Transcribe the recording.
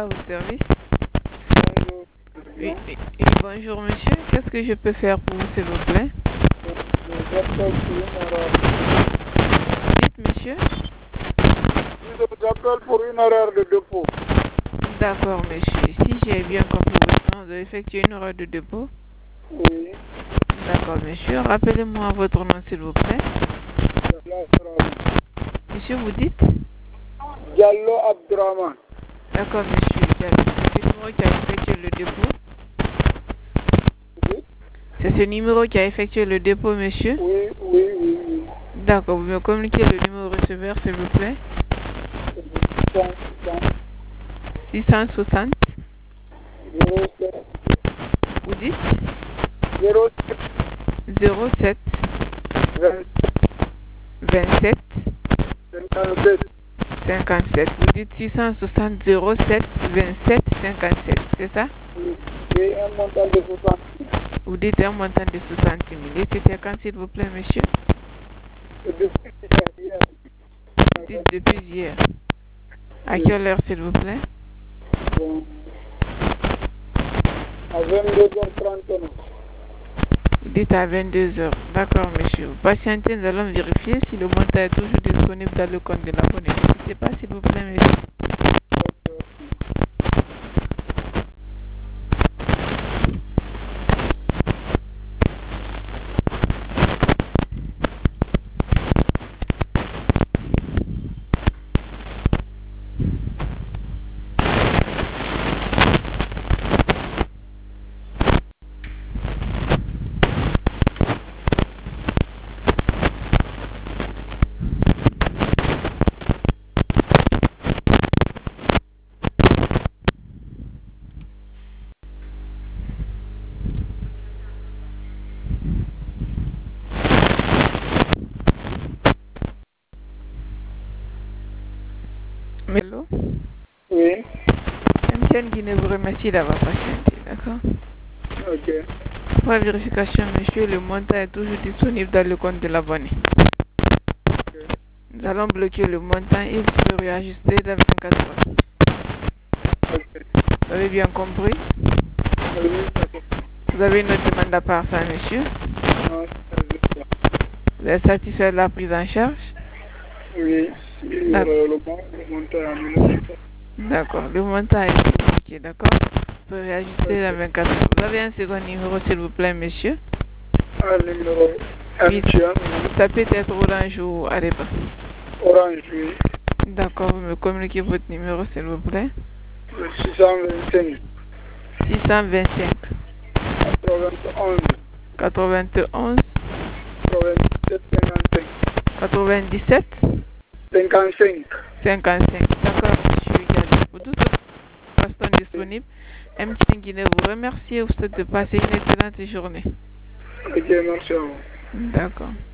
à votre service. Bonjour. Oui, oui, oui, bonjour monsieur. Qu'est-ce que je peux faire pour vous, s'il vous plaît? J'appelle pour une erreur. Dites monsieur. J'appelle pour une erreur de dépôt. D'accord monsieur. Si j'ai bien compris votre nom, vous avez effectué une erreur de dépôt. Oui. D'accord monsieur. Rappelez-moi votre nom, s'il vous plaît. Diallo Abdraman. Monsieur, vous dites? Diallo Abdraman. D'accord monsieur. C'est ce numéro qui a effectué le dépôt. Oui. C'est ce numéro qui a effectué le dépôt monsieur. Oui, oui, oui, oui. D'accord. Vous me communiquez le numéro receveur, s'il vous plaît. 660. 07 Vous dites? 07 07 27 57 57. Vous dites 660 07 27 57. C'est ça? et un montant de 60 000. Vous dites un montant de 60 000. Et c'était quand, s'il vous plaît, monsieur? Et depuis hier, Vous dites depuis hier. À quelle heure, s'il vous plaît? bon, à 22h39. Vous dites à 22 heures. D'accord, monsieur. Patientez, nous allons vérifier si le montant est toujours disponible dans le compte de l'abonné. N'hésitez pas, s'il vous plaît, monsieur. Hello? Oui. MTN Guinée vous remercie d'avoir patienté. D'accord? Ok. Pour la vérification, monsieur, le montant est toujours disponible dans le compte de l'abonné. Nous allons bloquer le montant et vous serez réajusté dans 24 heures. Ok. Vous avez bien compris? Oui, d'accord. Vous avez une autre demande à part ça, monsieur? Non, c'est juste ça. Vous êtes satisfait de la prise en charge? Oui. Le montant est annulé. D'accord. Le montant est bloqué, d'accord? Vous pouvez réajuster dans 24 heures. Vous avez un second numéro, s'il vous plaît, monsieur? Un numéro Oui. MTN. Ça peut être Orange ou Areba. Orange, oui. D'accord. Vous me communiquez votre numéro, s'il vous plaît? 625 625 91 91 97 55 97 55. 55. D'accord, monsieur Gallo. Pour toute façon disponible, MTN Guinée vous remercie et vous souhaite de passer une excellente journée. Ok, merci à vous. D'accord.